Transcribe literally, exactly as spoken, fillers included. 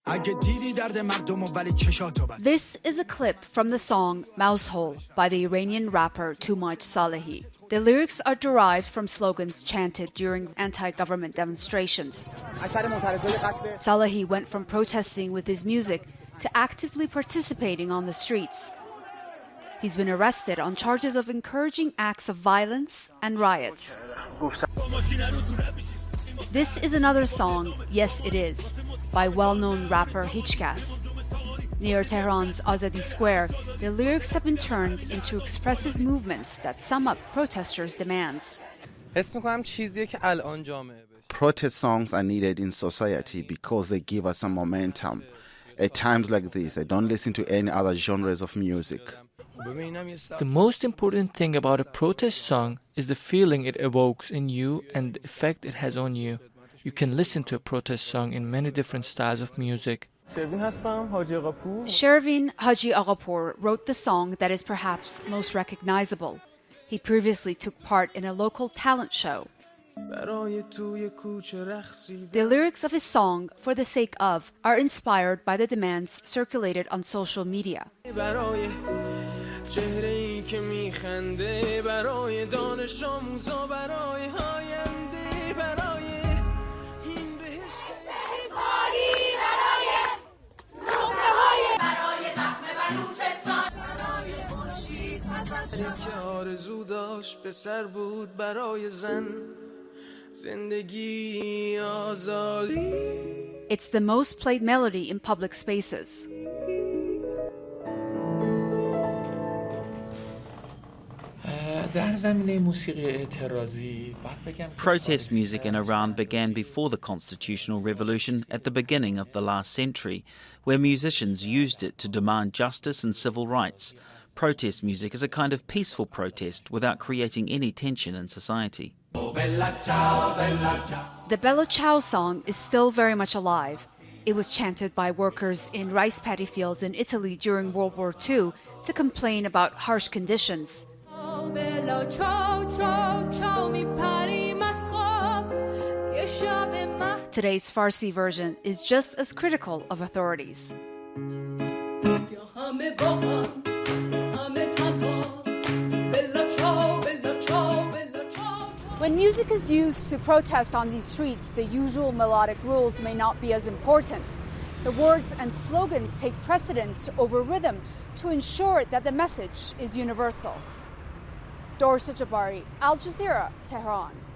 This is a clip from the song Mousehole by the Iranian rapper Toomaj Salehi. The lyrics are derived from slogans chanted during anti-government demonstrations. Salehi went from protesting with his music to actively participating on the streets. He's been arrested on charges of encouraging acts of violence and riots. This is another song, Yes It Is, by well-known rapper Hichkas. Near Tehran's Azadi Square, the lyrics have been turned into expressive movements that sum up protesters' demands. Protest songs are needed in society because they give us some momentum. At times like this, I don't listen to any other genres of music. The most important thing about a protest song is the feeling it evokes in you and the effect it has on you. You can listen to a protest song in many different styles of music. Shervin Haji Aghapour wrote the song that is perhaps most recognizable. He previously took part in a local talent show. The lyrics of his song, For the Sake Of, are inspired by the demands circulated on social media. It's the most played melody in public spaces. Protest music in Iran began before the constitutional revolution at the beginning of the last century, where musicians used it to demand justice and civil rights. Protest music is a kind of peaceful protest without creating any tension in society. The Bella Ciao song is still very much alive. It was chanted by workers in rice paddy fields in Italy during World War Two to complain about harsh conditions. Today's Farsi version is just as critical of authorities. When music is used to protest on these streets, the usual melodic rules may not be as important. The words and slogans take precedence over rhythm to ensure that the message is universal. Dorsa Jabari, Al Jazeera, Tehran.